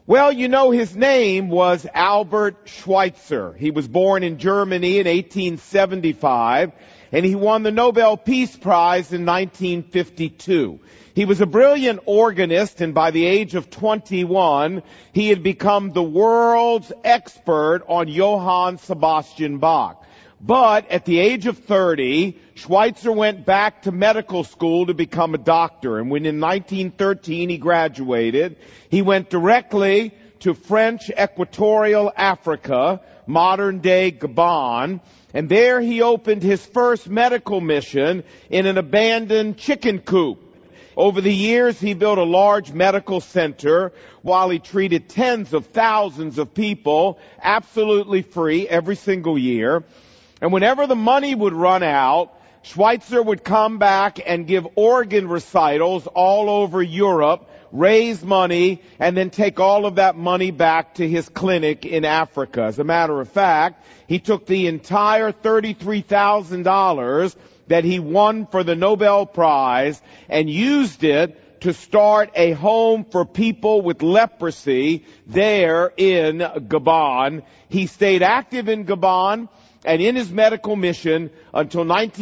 Well, you know, his name was Albert Schweitzer. He was born in Germany in 1875, and he won the Nobel Peace Prize in 1952. He was a brilliant organist, and by the age of 21, he had become the world's expert on Johann Sebastian Bach. But at the age of 30, Schweitzer went back to medical school to become a doctor. And when in 1913 he graduated, he went directly to French Equatorial Africa, modern-day Gabon. And there he opened his first medical mission in an abandoned chicken coop. Over the years, he built a large medical center while he treated tens of thousands of people absolutely free every single year. And whenever the money would run out, Schweitzer would come back and give organ recitals all over Europe, raise money, and then take all of that money back to his clinic in Africa. As a matter of fact, he took the entire $33,000 that he won for the Nobel Prize and used it to start a home for people with leprosy there in Gabon. He stayed active in Gabon and in his medical mission until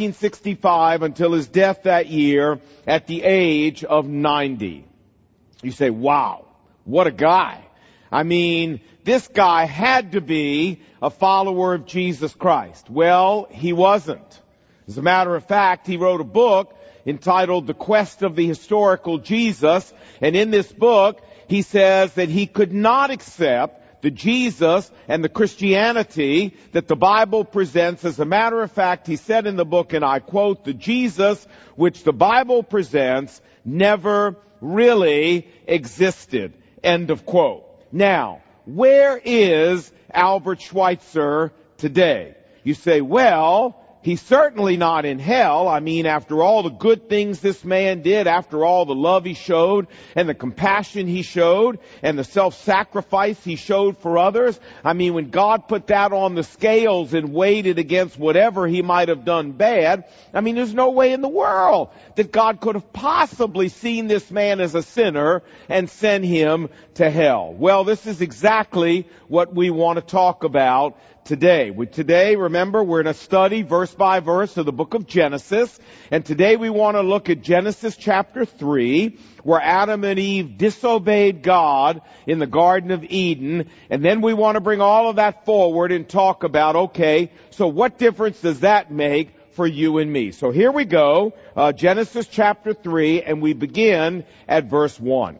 1965, until his death that year at the age of 90. You say, wow, what a guy. I mean, this guy had to be a follower of Jesus Christ. Well, he wasn't. As a matter of fact, he wrote a book entitled The Quest of the Historical Jesus, and in this book, he says that he could not accept the Jesus and the Christianity that the Bible presents. As a matter of fact, he said in the book, and I quote, "The Jesus which the Bible presents never really existed." End of quote. Now, where is Albert Schweitzer today? You say, well, he's certainly not in hell. I mean, after all the good things this man did, after all the love he showed, and the compassion he showed, and the self-sacrifice he showed for others, I mean, when God put that on the scales and weighed it against whatever he might have done bad, I mean, there's no way in the world that God could have possibly seen this man as a sinner and sent him to hell. Well, this is exactly what we want to talk about today. Today, remember, we're in a study verse by verse of the book of Genesis. And today we want to look at Genesis chapter 3, where Adam and Eve disobeyed God in the Garden of Eden. And then we want to bring all of that forward and talk about, okay, so what difference does that make for you and me? So here we go, Genesis chapter 3, and we begin at verse 1.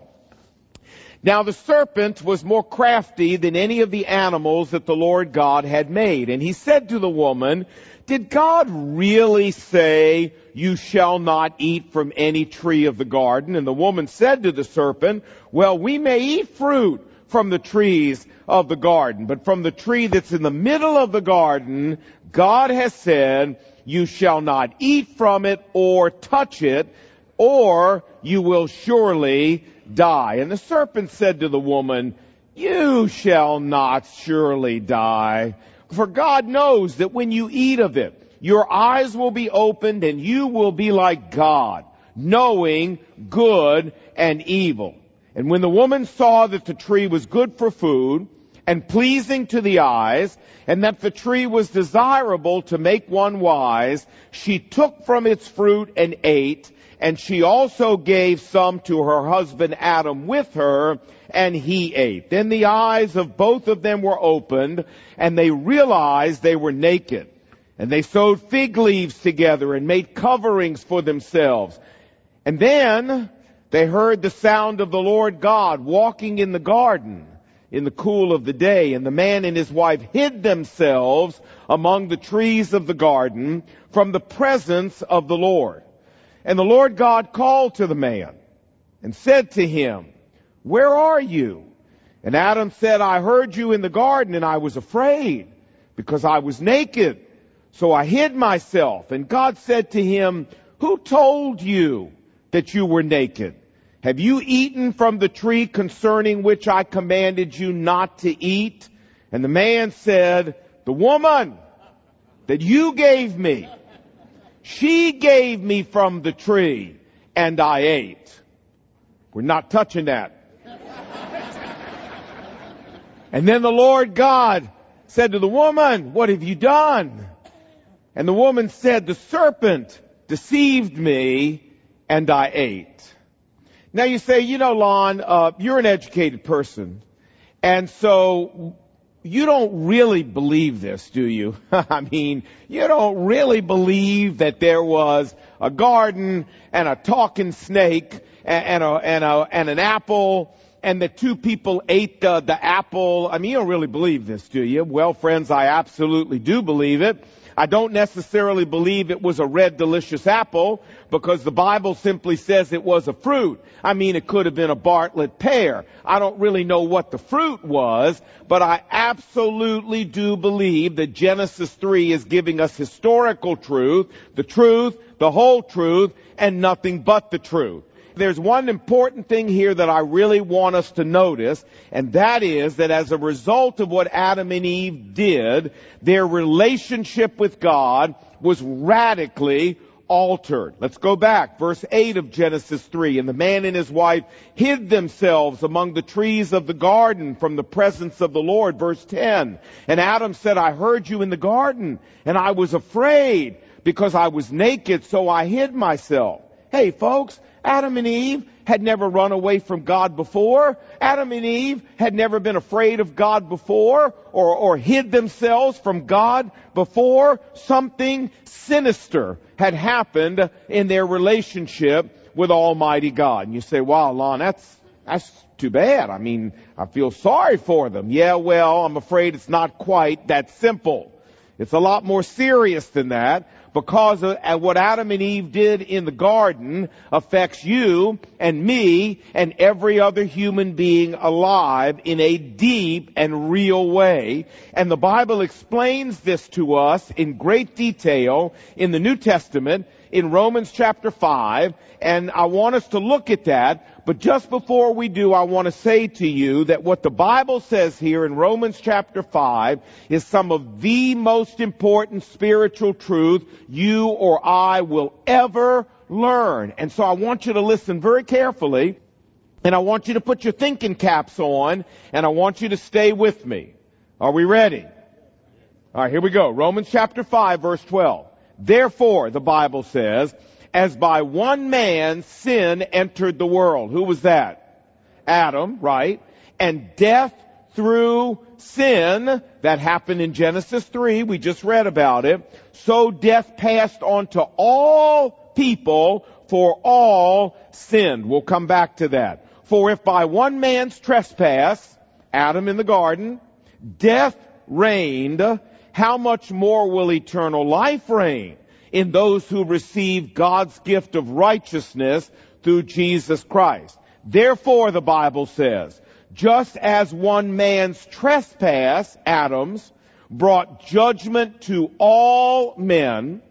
Now the serpent was more crafty than any of the animals that the Lord God had made. And he said to the woman, "Did God really say, 'You shall not eat from any tree of the garden'?" And the woman said to the serpent, "Well, we may eat fruit from the trees of the garden, but from the tree that's in the middle of the garden, God has said, 'You shall not eat from it or touch it, or you will surely die.' And the serpent said to the woman, 'You shall not surely die. For God knows that when you eat of it, your eyes will be opened and you will be like God, knowing good and evil.' And when the woman saw that the tree was good for food and pleasing to the eyes, and that the tree was desirable to make one wise, she took from its fruit and ate. And she also gave some to her husband Adam with her, and he ate. Then the eyes of both of them were opened, and they realized they were naked. And they sewed fig leaves together and made coverings for themselves. And then they heard the sound of the Lord God walking in the garden in the cool of the day. And the man and his wife hid themselves among the trees of the garden from the presence of the Lord. And the Lord God called to the man and said to him, 'Where are you?' And Adam said, 'I heard you in the garden, and I was afraid, because I was naked. So I hid myself.' And God said to him, 'Who told you that you were naked? Have you eaten from the tree concerning which I commanded you not to eat?' And the man said, 'The woman that you gave me, she gave me from the tree, and I ate.'" We're not touching that. And then the Lord God said to the woman, what have you done? And the woman said, the serpent deceived me and I ate. Now you say, Lon, you're an educated person. And so you don't really believe this, do you? I mean, you don't really believe that there was a garden and a talking snake and an apple and the two people ate the apple. I mean, you don't really believe this, do you? Well, friends, I absolutely do believe it. I don't necessarily believe it was a red delicious apple because the Bible simply says it was a fruit. I mean, it could have been a Bartlett pear. I don't really know what the fruit was, but I absolutely do believe that Genesis 3 is giving us historical truth, the whole truth, and nothing but the truth. There's one important thing here that I really want us to notice, and that is that as a result of what Adam and Eve did, their relationship with God was radically altered. Let's go back. Verse 8 of Genesis 3. And the man and his wife hid themselves among the trees of the garden from the presence of the Lord. Verse 10. And Adam said, I heard you in the garden, and I was afraid because I was naked, so I hid myself. Hey, folks. Adam and Eve had never run away from God before. Adam and Eve had never been afraid of God before or hid themselves from God before. Something sinister had happened in their relationship with Almighty God. And you say, wow, Lon, that's too bad. I mean, I feel sorry for them. Yeah, well, I'm afraid it's not quite that simple. It's a lot more serious than that. Because of what Adam and Eve did in the garden affects you and me and every other human being alive in a deep and real way. And the Bible explains this to us in great detail in the New Testament in Romans chapter 5. And I want us to look at that. But just before we do, I want to say to you that what the Bible says here in Romans chapter 5 is some of the most important spiritual truth you or I will ever learn. And so I want you to listen very carefully, and I want you to put your thinking caps on, and I want you to stay with me. Are we ready? All right, here we go. Romans chapter 5, verse 12. Therefore, the Bible says, as by one man sin entered the world. Who was that? Adam, right? And death through sin, that happened in Genesis 3, we just read about it. So death passed on to all people, for all sinned. We'll come back to that. For if by one man's trespass, Adam in the garden, death reigned, how much more will eternal life reign in those who receive God's gift of righteousness through Jesus Christ? Therefore, the Bible says, just as one man's trespass, Adam's, brought judgment to all men,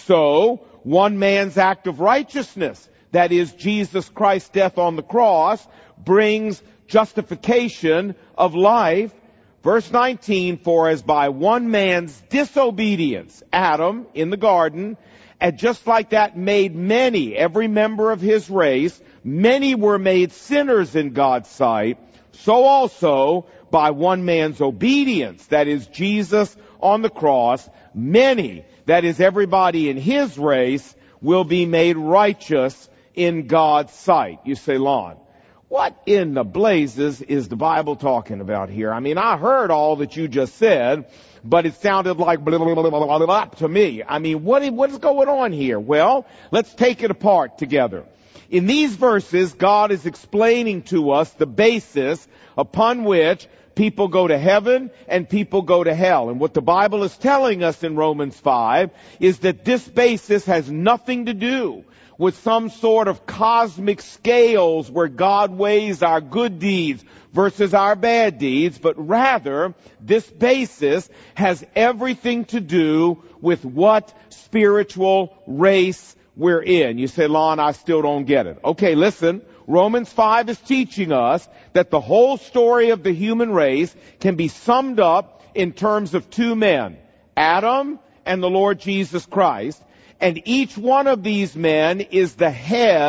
so one man's act of righteousness, that is Jesus Christ's death on the cross, brings justification of life. Verse 19, for as by one man's disobedience, Adam in the garden, and just like that made many, every member of his race, many were made sinners in God's sight, so also by one man's obedience, that is Jesus on the cross, many, that is everybody in his race, will be made righteous in God's sight. You say, Lon, what in the blazes is the Bible talking about here? I mean, I heard all that you just said, but it sounded like blah, blah, blah, blah, blah, blah to me. I mean, what is going on here? Well, let's take it apart together. In these verses, God is explaining to us the basis upon which people go to heaven and people go to hell. And what the Bible is telling us in Romans 5 is that this basis has nothing to do with some sort of cosmic scales where God weighs our good deeds versus our bad deeds, but rather this basis has everything to do with what spiritual race we're in. You say, Lon, I still don't get it. Okay, listen. Romans 5 is teaching us that the whole story of the human race can be summed up in terms of two men, Adam and the Lord Jesus Christ. And each one of these men is the head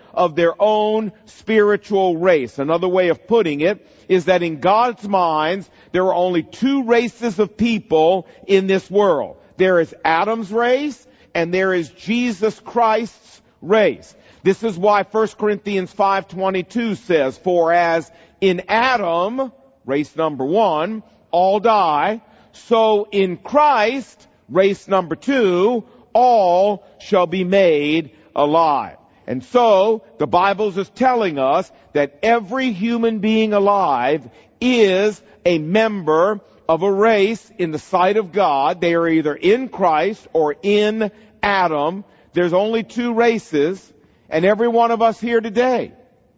of their own spiritual race. Another way of putting it is that in God's minds, there are only two races of people in this world. There is Adam's race and there is Jesus Christ's race. This is why 1 Corinthians 5:22 says, "For as in Adam, race number one, all die, so in Christ, race number two, all shall be made alive." And so, the Bible is telling us that every human being alive is a member of a race in the sight of God. They are either in Christ or in Adam. There's only two races, and every one of us here today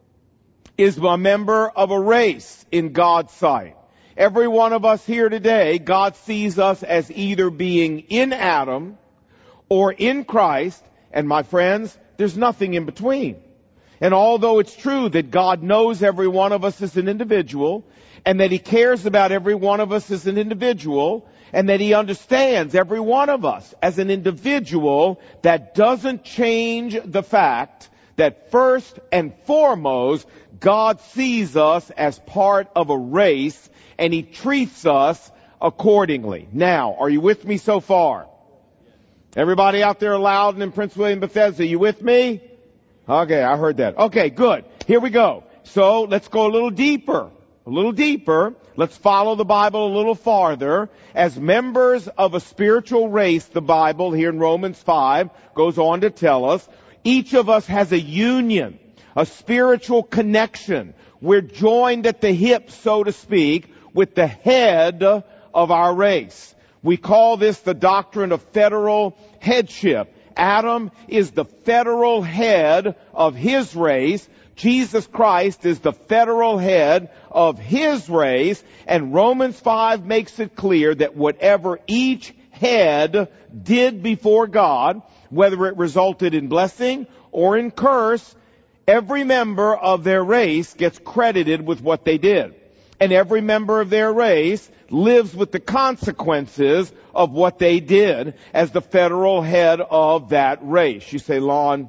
is a member of a race in God's sight. Every one of us here today, God sees us as either being in Adam or in Christ, and my friends, there's nothing in between. And although it's true that God knows every one of us as an individual, and that He cares about every one of us as an individual, and that He understands every one of us as an individual, that doesn't change the fact that first and foremost, God sees us as part of a race, and He treats us accordingly. Now, are you with me so far? Everybody out there Loudon and Prince William Bethesda, you with me? Okay, I heard that. Okay, good. Here we go. So let's go a little deeper. A little deeper. Let's follow the Bible a little farther. As members of a spiritual race, the Bible here in Romans 5 goes on to tell us, each of us has a union, a spiritual connection. We're joined at the hip, so to speak, with the head of our race. We call this the doctrine of federal headship. Adam is the federal head of his race. Jesus Christ is the federal head of His race. And Romans 5 makes it clear that whatever each head did before God, whether it resulted in blessing or in curse, every member of their race gets credited with what they did. And every member of their race lives with the consequences of what they did as the federal head of that race. You say, Lon,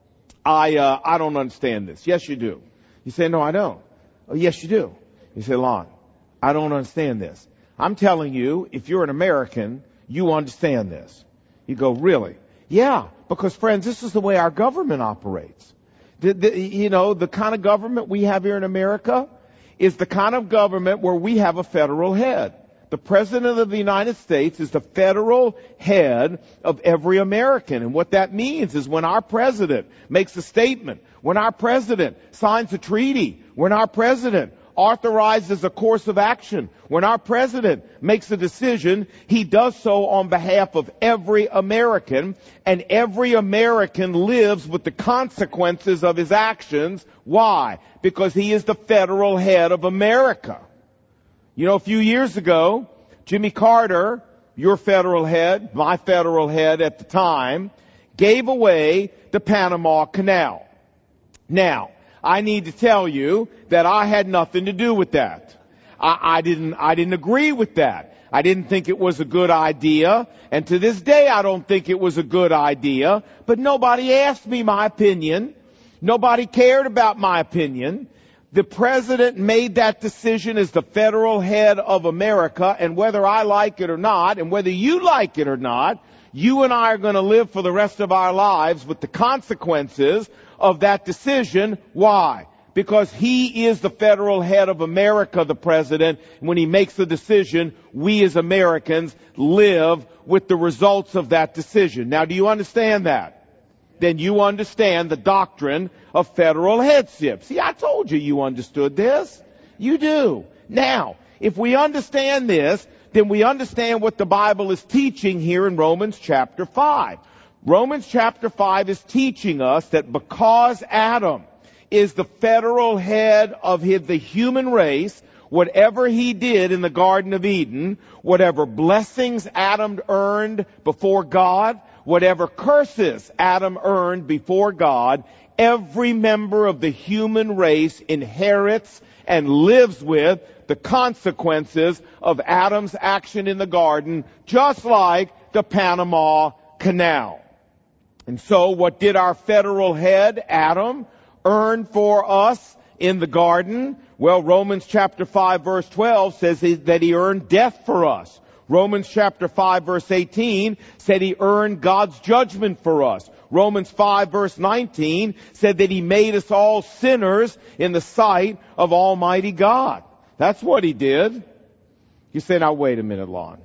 I don't understand this. Yes, you do. You say, no, I don't. Oh, yes, you do. You say, Lon, I don't understand this. I'm telling you, if you're an American, you understand this. You go, really? Yeah, because friends, this is the way our government operates. The kind of government we have here in America is the kind of government where we have a federal head. The President of the United States is the federal head of every American. And what that means is when our President makes a statement, when our President signs a treaty, when our President authorizes a course of action, when our President makes a decision, he does so on behalf of every American, and every American lives with the consequences of his actions. Why? Because he is the federal head of America. You know, a few years ago, Jimmy Carter, your federal head, my federal head at the time, gave away the Panama Canal. Now, I need to tell you that I had nothing to do with that. I didn't agree with that. I didn't think it was a good idea, and to this day I don't think it was a good idea, but nobody asked me my opinion. Nobody cared about my opinion. The President made that decision as the federal head of America, and whether I like it or not, and whether you like it or not, you and I are going to live for the rest of our lives with the consequences of that decision. Why? Because he is the federal head of America, the President. When he makes the decision, we as Americans live with the results of that decision. Now, do you understand that? Then you understand the doctrine of federal headship. See, I told you understood this. You do. Now, if we understand this, then we understand what the Bible is teaching here in Romans chapter 5. Romans chapter 5 is teaching us that because Adam is the federal head of the human race, whatever he did in the Garden of Eden, whatever blessings Adam earned before God, whatever curses Adam earned before God, every member of the human race inherits and lives with the consequences of Adam's action in the garden, just like the Panama Canal. And so what did our federal head, Adam, earned for us in the garden? Well, Romans chapter 5 verse 12 says that he earned death for us. Romans chapter 5 verse 18 said he earned God's judgment for us. Romans 5 verse 19 said that he made us all sinners in the sight of Almighty God. That's what he did. You say, now wait a minute, Lon.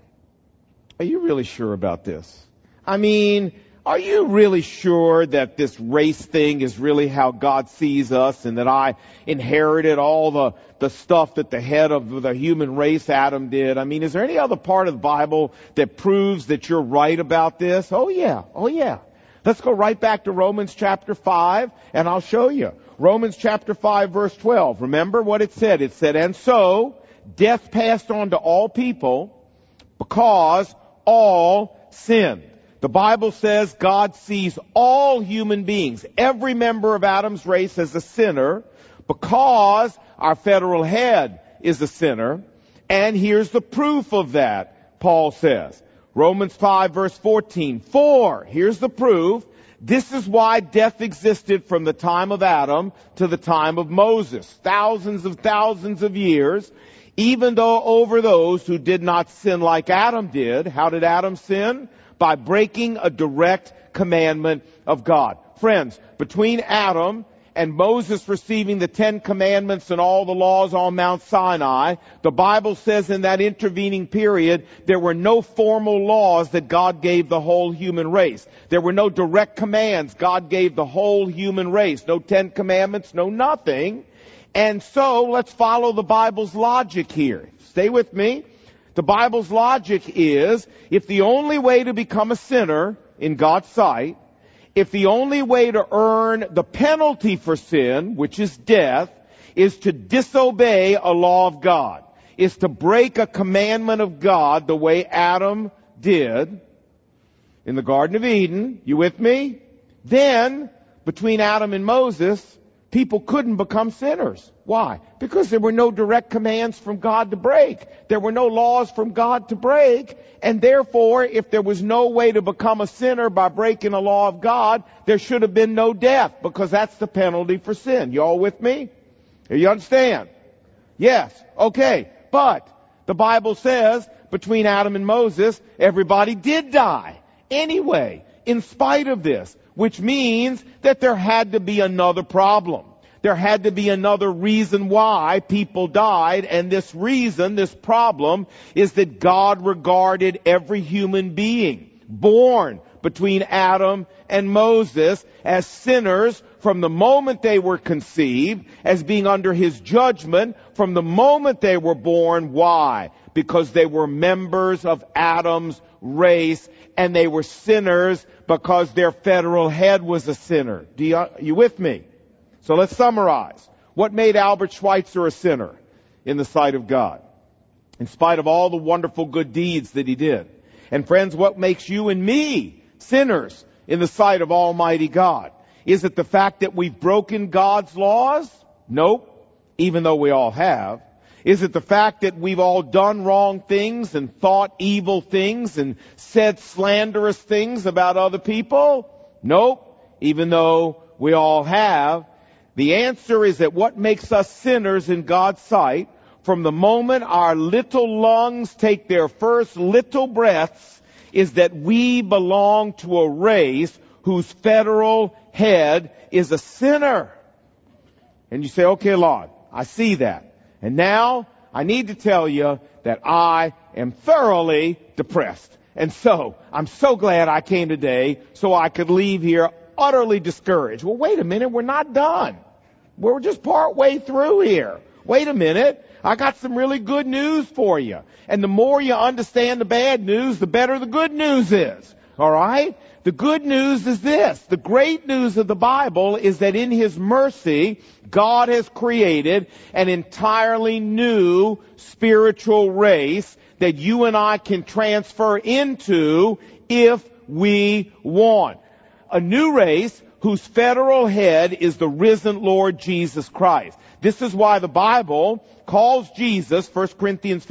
Are you really sure about this? I mean, are you really sure that this race thing is really how God sees us, and that I inherited all the stuff that the head of the human race, Adam, did? I mean, is there any other part of the Bible that proves that you're right about this? Oh yeah. Let's go right back to Romans chapter 5, and I'll show you. Romans chapter 5 verse 12. Remember what it said? It said, and so death passed on to all people because all sinned. The Bible says God sees all human beings, every member of Adam's race, as a sinner because our federal head is a sinner. And here's the proof of that, Paul says. Romans 5 verse 14. For, here's the proof, this is why death existed from the time of Adam to the time of Moses. Thousands of years. Even though over those who did not sin like Adam did. How did Adam sin? By breaking a direct commandment of God. Friends, between Adam and Moses receiving the 10 commandments and all the laws on Mount Sinai, the Bible says in that intervening period, there were no formal laws that God gave the whole human race. There were no direct commands God gave the whole human race. No 10 commandments, no nothing. And so, let's follow the Bible's logic here. Stay with me. The Bible's logic is, if the only way to become a sinner in God's sight, if the only way to earn the penalty for sin, which is death, is to disobey a law of God, is to break a commandment of God the way Adam did in the Garden of Eden, you with me? Then, between Adam and Moses, people couldn't become sinners. Why? Because there were no direct commands from God to break. There were no laws from God to break. And therefore, if there was no way to become a sinner by breaking a law of God, there should have been no death, because that's the penalty for sin. You all with me? You understand? Yes. Okay. But the Bible says between Adam and Moses, everybody did die anyway, in spite of this, which means that there had to be another problem. There had to be another reason why people died, and this reason, this problem, is that God regarded every human being born between Adam and Moses as sinners from the moment they were conceived, as being under His judgment from the moment they were born. Why? Because they were members of Adam's race, and they were sinners because their federal head was a sinner. You with me? So let's summarize. What made Albert Schweitzer a sinner in the sight of God, in spite of all the wonderful good deeds that he did? And friends, what makes you and me sinners in the sight of Almighty God? Is it the fact that we've broken God's laws? Nope, even though we all have. Is it the fact that we've all done wrong things and thought evil things and said slanderous things about other people? Nope, even though we all have. The answer is that what makes us sinners in God's sight, from the moment our little lungs take their first little breaths, is that we belong to a race whose federal head is a sinner. And you say, okay, Lord, I see that. And now I need to tell you that I am thoroughly depressed. And so I'm so glad I came today so I could leave here utterly discouraged. Well, wait a minute, we're not done. We're just part way through here. Wait a minute, I got some really good news for you. And the more you understand the bad news, the better the good news is. Alright? The good news is this. The great news of the Bible is that in His mercy, God has created an entirely new spiritual race that you and I can transfer into if we want. A new race whose federal head is the risen Lord Jesus Christ. This is why the Bible calls Jesus, 1 Corinthians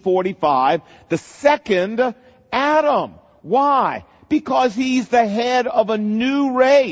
15:45, the second Adam. Why? Because He's the head of a new race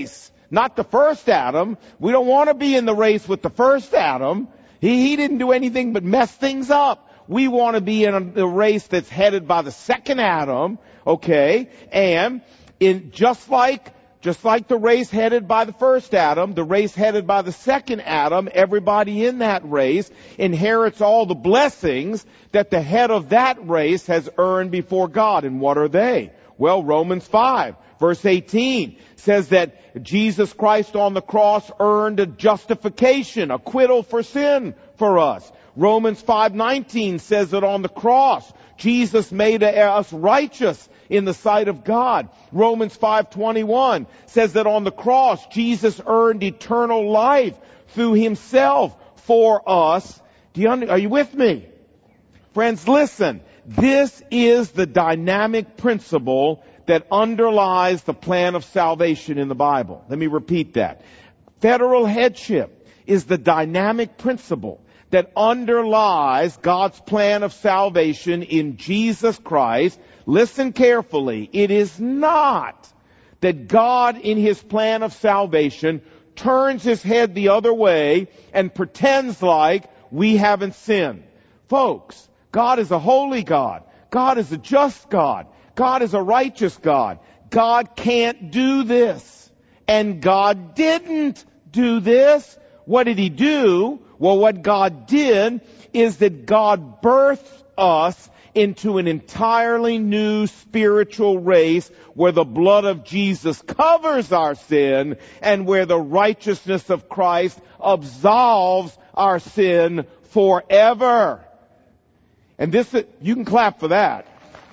not the first Adam. We don't want to be in the race with the first Adam. He didn't do anything but mess things up. We want to be in a race that's headed by the second Adam, okay? And just like the race headed by the first Adam, the race headed by the second Adam, everybody in that race inherits all the blessings that the head of that race has earned before God. And what are they? Well, Romans 5, verse 18 says that Jesus Christ on the cross earned a justification, acquittal for sin for us. Romans 5:19 says that on the cross, Jesus made us righteous in the sight of God. Romans 5:21 says that on the cross, Jesus earned eternal life through himself for us. Are you with me? Friends, listen. This is the dynamic principle that underlies the plan of salvation in the Bible. Let me repeat that. Federal headship is the dynamic principle that underlies God's plan of salvation in Jesus Christ. Listen carefully. It is not that God in his plan of salvation turns his head the other way and pretends like we haven't sinned. Folks, God is a holy God. God is a just God. God is a righteous God. God can't do this. And God didn't do this. What did he do? Well, what God did is that God birthed us into an entirely new spiritual race where the blood of Jesus covers our sin and where the righteousness of Christ absolves our sin forever. And this, you can clap for that.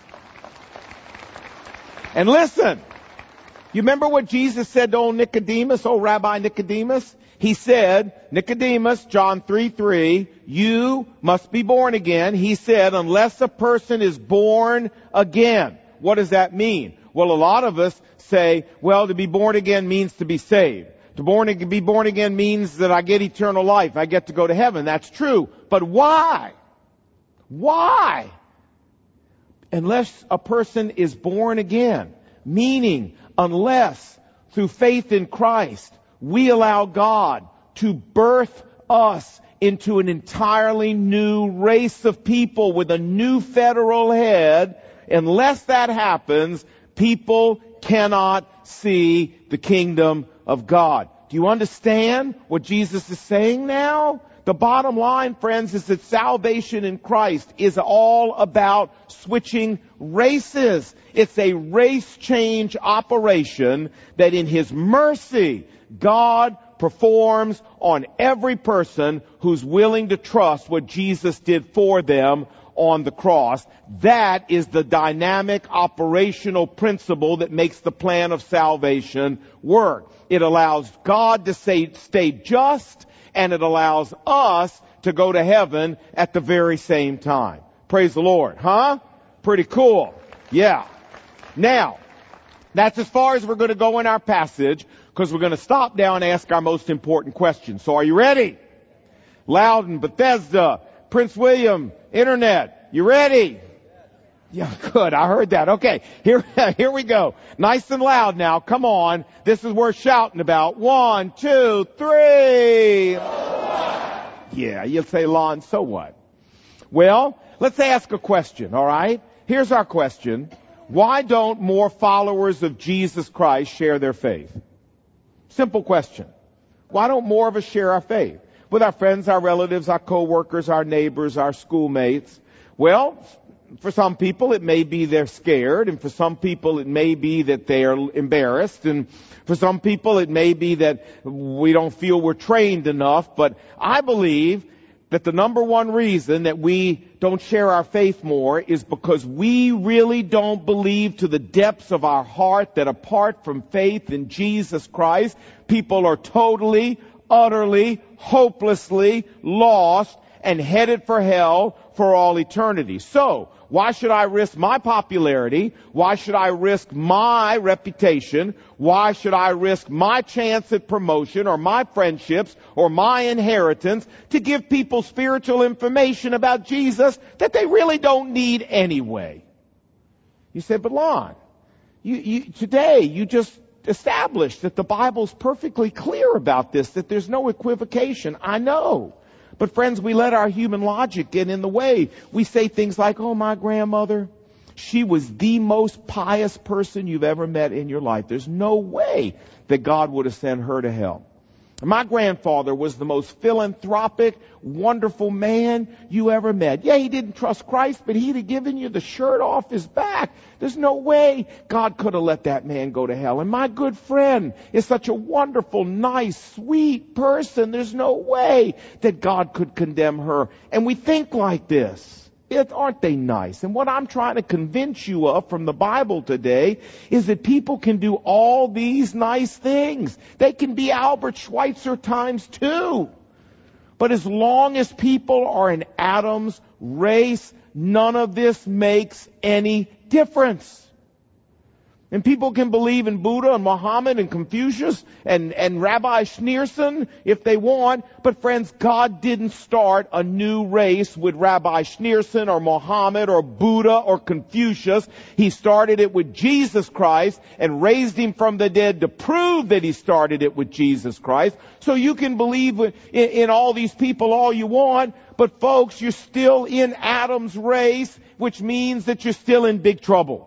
And listen, you remember what Jesus said to old Nicodemus, old Rabbi Nicodemus? He said, Nicodemus, John 3:3, you must be born again. He said, unless a person is born again. What does that mean? Well, a lot of us say, well, to be born again means to be saved. To be born again means that I get eternal life. I get to go to heaven. That's true. But why? Why? Unless a person is born again. Meaning, unless through faith in Christ, we allow God to birth us into an entirely new race of people with a new federal head. Unless that happens, people cannot see the kingdom of God. Do you understand what Jesus is saying now? The bottom line, friends, is that salvation in Christ is all about switching races. It's a race change operation that in his mercy, God performs on every person who's willing to trust what Jesus did for them on the cross. That is the dynamic operational principle that makes the plan of salvation work. It allows God to stay just, and it allows us to go to heaven at the very same time. Praise the Lord. Huh? Pretty cool. Yeah. Now, that's as far as we're going to go in our passage, because we're going to stop now and ask our most important question. So are you ready? Loudon, Bethesda, Prince William, Internet, you ready? Yeah, good. I heard that. Okay, here we go. Nice and loud now. Come on. This is worth shouting about. 1, 2, 3. Yeah, you'll say, Lon, so what? Well, let's ask a question, all right? Here's our question. Why don't more followers of Jesus Christ share their faith? Simple question. Why don't more of us share our faith? With our friends, our relatives, our co-workers, our neighbors, our schoolmates. Well, for some people it may be they're scared, and for some people it may be that they're embarrassed, and for some people it may be that we don't feel we're trained enough. But I believe that the number one reason that we don't share our faith more is because we really don't believe to the depths of our heart that apart from faith in Jesus Christ, people are totally, utterly, hopelessly lost and headed for hell for all eternity. So, why should I risk my popularity? Why should I risk my reputation? Why should I risk my chance at promotion or my friendships or my inheritance to give people spiritual information about Jesus that they really don't need anyway? You say, but Lon, today you just established that the Bible's perfectly clear about this, that there's no equivocation. I know. But friends, we let our human logic get in the way. We say things like, oh, my grandmother, she was the most pious person you've ever met in your life. There's no way that God would have sent her to hell. My grandfather was the most philanthropic, wonderful man you ever met. Yeah, he didn't trust Christ, but he'd have given you the shirt off his back. There's no way God could have let that man go to hell. And my good friend is such a wonderful, nice, sweet person. There's no way that God could condemn her. And we think like this. Aren't they nice? And what I'm trying to convince you of from the Bible today is that people can do all these nice things. They can be Albert Schweitzer times 2. But as long as people are in Adam's race, none of this makes any difference. And people can believe in Buddha and Muhammad and Confucius and Rabbi Schneerson if they want. But friends, God didn't start a new race with Rabbi Schneerson or Muhammad or Buddha or Confucius. He started it with Jesus Christ and raised him from the dead to prove that he started it with Jesus Christ. So you can believe in all these people all you want. But folks, you're still in Adam's race, which means that you're still in big trouble.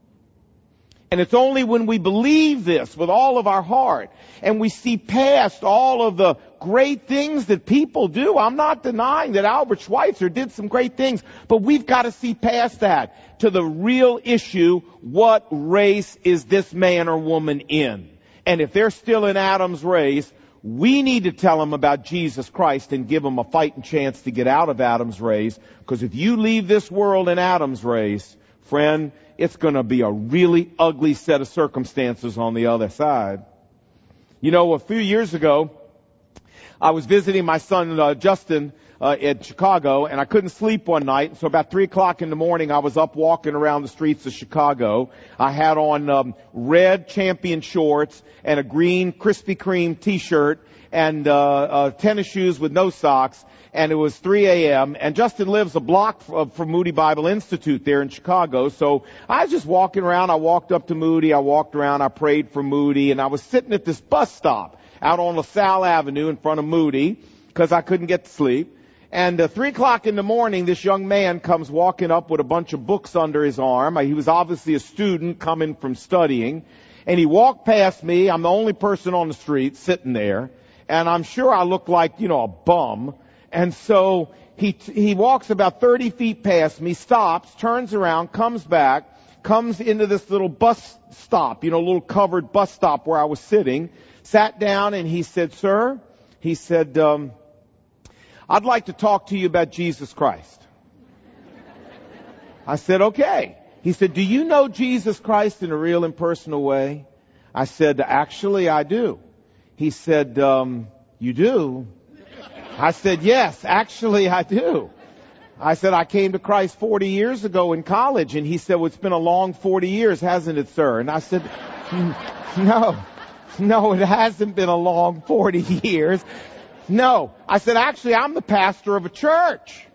And it's only when we believe this with all of our heart and we see past all of the great things that people do. I'm not denying that Albert Schweitzer did some great things, but we've got to see past that to the real issue. What race is this man or woman in? And if they're still in Adam's race, we need to tell them about Jesus Christ and give them a fighting chance to get out of Adam's race. Because if you leave this world in Adam's race, friend, it's going to be a really ugly set of circumstances on the other side. You know, a few years ago, I was visiting my son, Justin, in Chicago, and I couldn't sleep one night. So about 3 o'clock in the morning, I was up walking around the streets of Chicago. I had on red Champion shorts and a green Krispy Kreme t-shirt and tennis shoes with no socks. And it was 3 a.m. And Justin lives a block from Moody Bible Institute there in Chicago. So I was just walking around. I walked up to Moody. I walked around. I prayed for Moody. And I was sitting at this bus stop out on LaSalle Avenue in front of Moody because I couldn't get to sleep. And 3 o'clock in the morning, this young man comes walking up with a bunch of books under his arm. He was obviously a student coming from studying. And he walked past me. I'm the only person on the street sitting there. And I'm sure I look like, a bum. And so he walks about 30 feet past me, stops, turns around, comes back, comes into this little bus stop, a little covered bus stop where I was sitting, sat down, and he said, sir, I'd like to talk to you about Jesus Christ. I said, okay. He said, do you know Jesus Christ in a real and personal way? I said, actually, I do. He said, you do? I said, yes, actually I do. I said, I came to Christ 40 years ago in college. And he said, well, it's been a long 40 years, hasn't it, sir? And I said, no, it hasn't been a long 40 years. No. I said, actually, I'm the pastor of a church.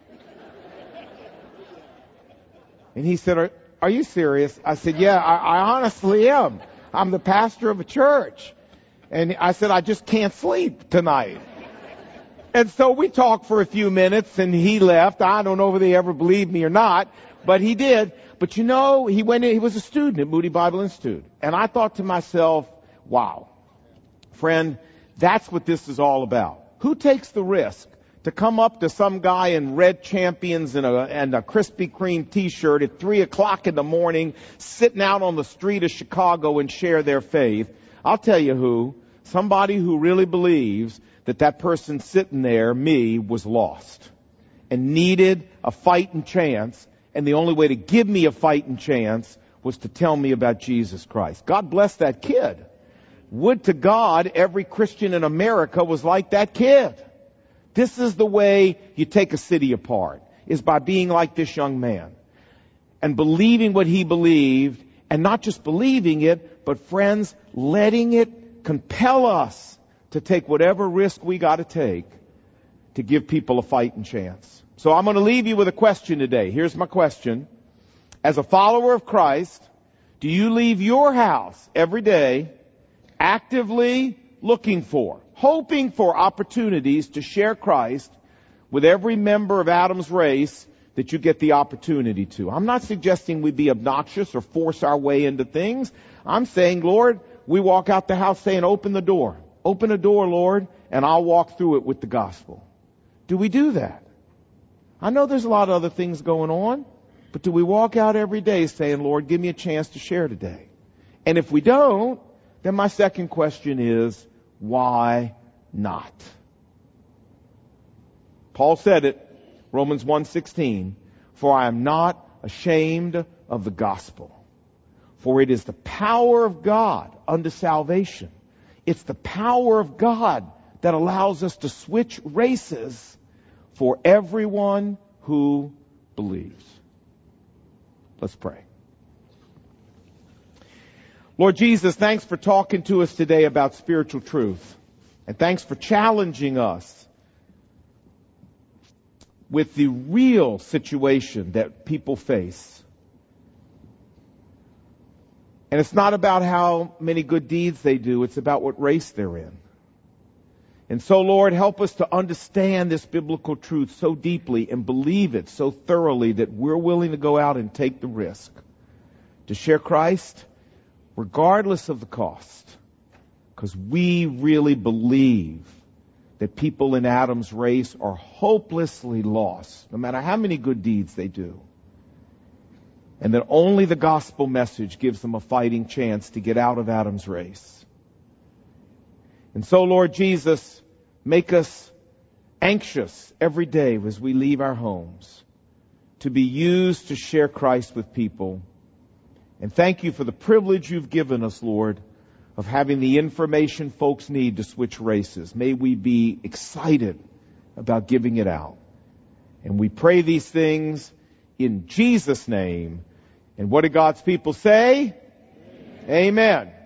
And he said, are you serious? I said, yeah, I honestly am. I'm the pastor of a church. And I said, I just can't sleep tonight. And so we talked for a few minutes and he left. I don't know if they ever believed me or not, but he did. But he was a student at Moody Bible Institute. And I thought to myself, wow, friend, that's what this is all about. Who takes the risk to come up to some guy in red Champions and a Krispy Kreme t-shirt at 3 o'clock in the morning, sitting out on the street of Chicago and share their faith? I'll tell you who. Somebody who really believes that person sitting there, me, was lost and needed a fighting chance. And the only way to give me a fighting chance was to tell me about Jesus Christ. God bless that kid. Would to God every Christian in America was like that kid. This is the way you take a city apart, is by being like this young man and believing what he believed, and not just believing it, but friends, letting it compel us to take whatever risk we got to take to give people a fighting chance. So I'm going to leave you with a question today. Here's my question. As a follower of Christ, do you leave your house every day actively looking for, hoping for opportunities to share Christ with every member of Adam's race that you get the opportunity to. I'm not suggesting we be obnoxious or force our way into things. I'm saying, Lord, we walk out the house saying, open the door. Open the door, Lord, and I'll walk through it with the gospel. Do we do that? I know there's a lot of other things going on, but do we walk out every day saying, Lord, give me a chance to share today? And if we don't, then my second question is, why not? Paul said it, Romans 1:16, for I am not ashamed of the gospel, for it is the power of God unto salvation. It's the power of God that allows us to switch races for everyone who believes. Let's pray. Lord Jesus, thanks for talking to us today about spiritual truth. And thanks for challenging us with the real situation that people face. And it's not about how many good deeds they do, it's about what race they're in. And so, Lord, help us to understand this biblical truth so deeply and believe it so thoroughly that we're willing to go out and take the risk to share Christ regardless of the cost. Because we really believe that people in Adam's race are hopelessly lost, no matter how many good deeds they do. And that only the gospel message gives them a fighting chance to get out of Adam's race. And so, Lord Jesus, make us anxious every day as we leave our homes to be used to share Christ with people. And thank you for the privilege you've given us, Lord, of having the information folks need to switch races. May we be excited about giving it out. And we pray these things in Jesus' name. And what did God's people say? Amen. Amen.